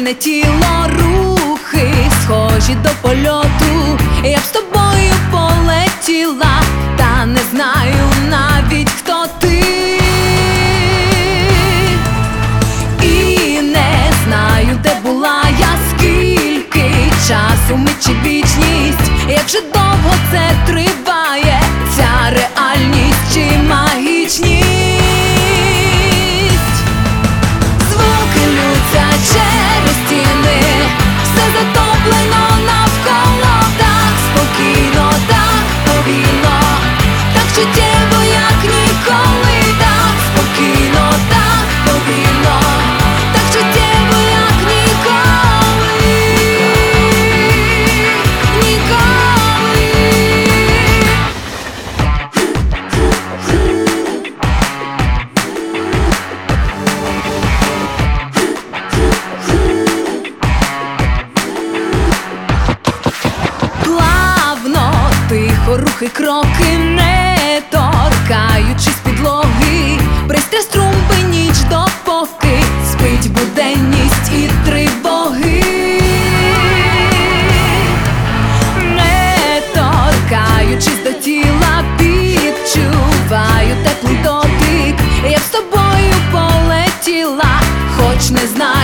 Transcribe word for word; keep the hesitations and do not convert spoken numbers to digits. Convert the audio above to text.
Спокійне тіло, рухи схожі до польоту. Я б з тобою полетіла, та не знаю навіть, хто ти. І не знаю, де була я, скільки часу, мить чи вічність. Як же довго це триває, ця реальність чи магічність? Звуки лються через стіни, все затоплено навколо. Так спокійно, так повільно, так чуттєво, як ніколи. Так спокійно, так повільно, так чуттєво, як ніколи. Ніколи. Плавно, тихо, рухи, кроки, не торкаючись підлоги. Пристрій струмби ніч, допоки спить буденність і тривоги. Не торкаючись до тіла, відчуваю теплий дотик. Я б з тобою полетіла, хоч не знаю.